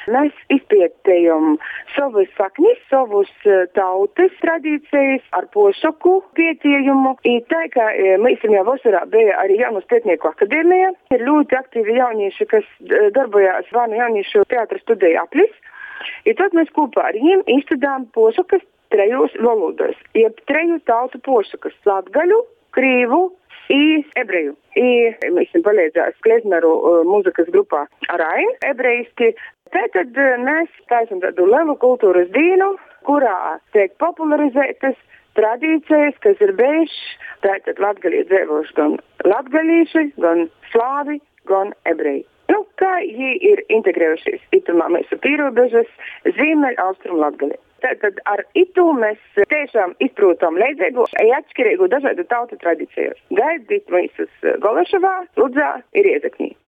Mēs izpētējam savas saknis, savus tautas tradīcijas ar pošaku pētījumu. Tā kā mēs jau vasarā bija arī Jaunas pētnieku akadēmija, ir ļoti aktīvi jaunieši, kas darbojās Vānu jauniešu teātra studija aplis. I tad mēs kopā ar viņiem izstudām pošakas 3 valodos, jeb 3 tautu pošakas - latgaļu, krīvu i ebreju. Mēs palīdzējām Klezmeru mūzikas grupā Arain ebrejiski. Tātad mēs taisam tādu lielu kultūras dienu, kurā tiek popularizētas tradīcijas, kas ir bijušas. Tātad latgaļī dzīvojuši gan latgaļīši, gan slāvi, gan ebreji. Kā viņi ir integrējušies itumā mūsu pierobežas Ziemeļ Austrum Latgali. Tātad ar itu mēs tiešām izprūtam līdzīgu, atšķirīgu dažādu tautu tradīcijas. Gaidiet mūsus Golašavā, Ludzā ir Riezeknī.